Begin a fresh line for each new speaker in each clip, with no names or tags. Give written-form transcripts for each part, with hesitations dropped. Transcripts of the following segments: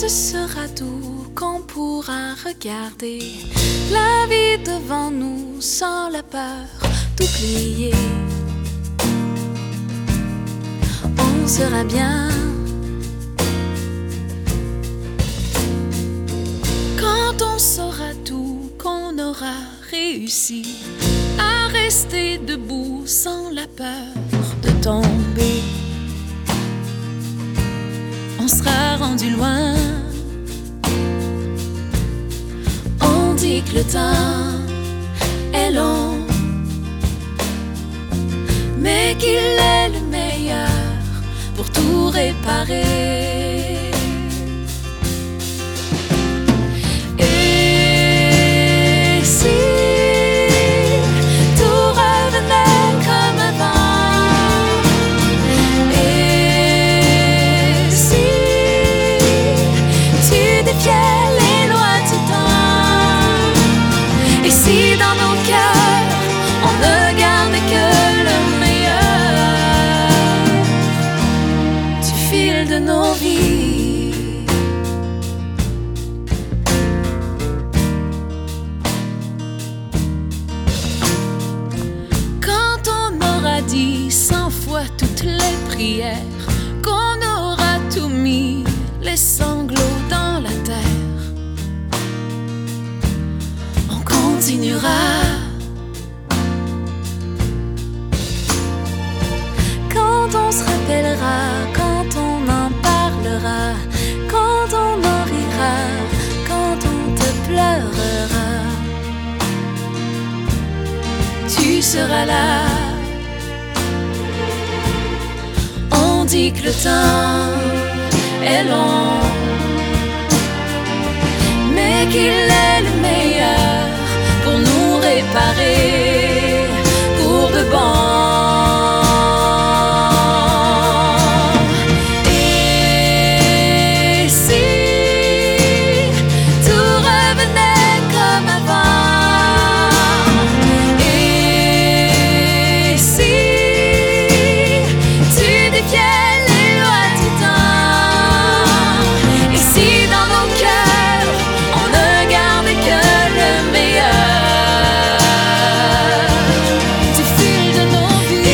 ce sera doux qu'on pourra regarder la vie devant nous sans la peur d'oublier. On sera bien quand on saura tout, qu'on aura réussi à rester debout sans la peur de tomber. On sera rendu loin. On dit que le temps est long, mais qu'il est le meilleur pour tout réparer. Et si tout revenait comme avant? Et si tu défiais les lois du temps? Et si dans nos cœurs on ne gardait que le meilleur du fil de nos vies? Quand on aura dit 100 fois toutes les prières, qu'on aura tout mis, les sanglots dans la terre, on continuera. Quand on se rappellera, quand on en parlera, quand on en rira, quand on te pleurera, tu seras là. On dit que le temps est long, mais qu'il est le meilleur pour nous réparer pour de bon. Et si tout revenait comme avant? Et si tu défiais les lois du temps? Et si dans nos cœurs on ne gardait que le meilleur du fil de nos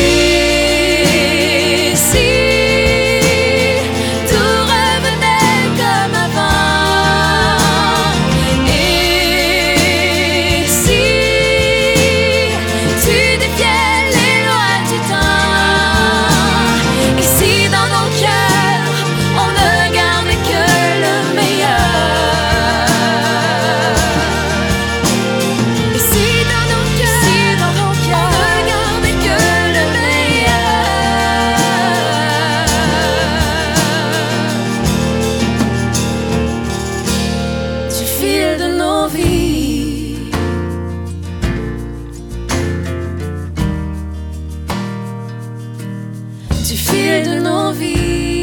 vies? Et si tout revenait comme avant? Et si tu défiais les lois du temps? Et si dans nos cœurs on ne gardait que le meilleur? Et si dans nos cœurs on ne gardait que le meilleur du fil de nos vies? Du fil de nos vies.